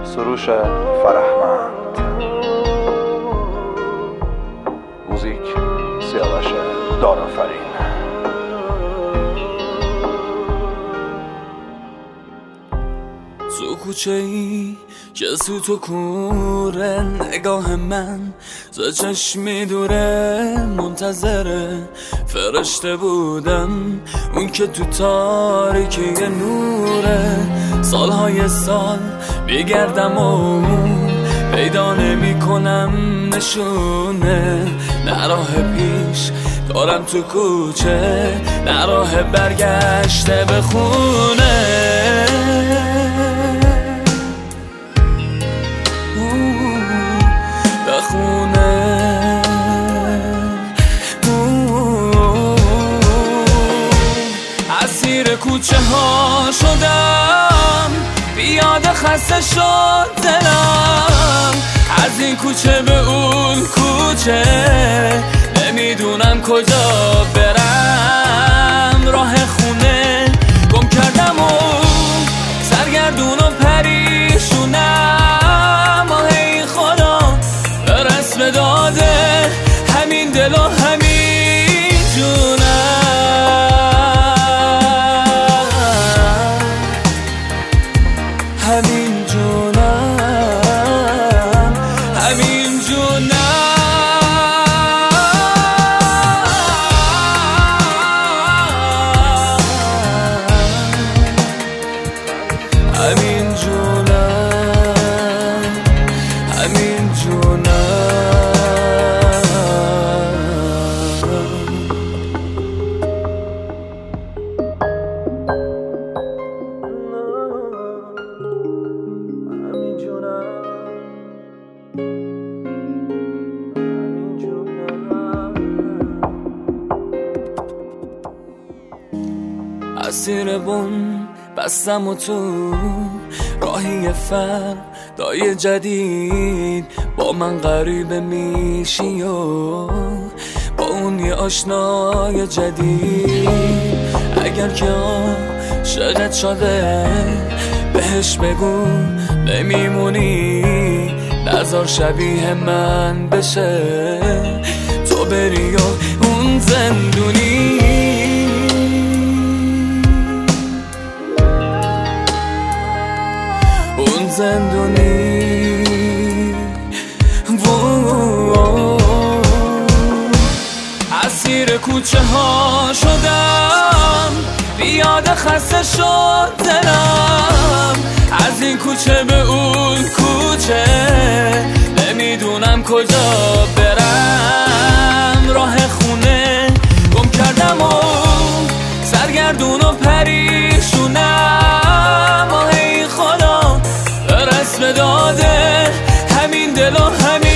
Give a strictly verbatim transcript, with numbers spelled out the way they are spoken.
سروش فرهمند، موزیک سیاوش دارآفرین. تو کوچه ای که تو تو کوره، نگاه من ز چشمی دوره، منتظر فرشته بودم اون که تو تاریکی نوره. سالهای سال بیگردم و پیدا نمی کنم نشونه، نه راه پیش دارم تو کوچه، نه راه برگشته به خونه. بخونه اسیر کوچه ها شدم، بیاد خسته شد دلم، از این کوچه به اون کوچه، نمیدونم کجا برم. راه خونه گم کردم و سرگردون و پریشونم. آهی خدا برس به داده همین دل و همین جونم، همین جونم، همین جونم، همین جونم، همین جونم. اسیر بون بستم و تو راهی فردای جدید، با من غریبه میشی و با اون یه آشنای جدید. اگر که عاشقت شده بهش بگو نمیمونی، نذار شبیه من بشه، تو بری و اون زندونی. اون زندونی اسیر کوچه ها شدم، بیاد خسته شد دلم، از این کوچه به اون کوچه، نمیدونم کجا برم. راه خونه گم کردم و سرگردون و پریشونم. آهی خدا برس به داده همین دل و همین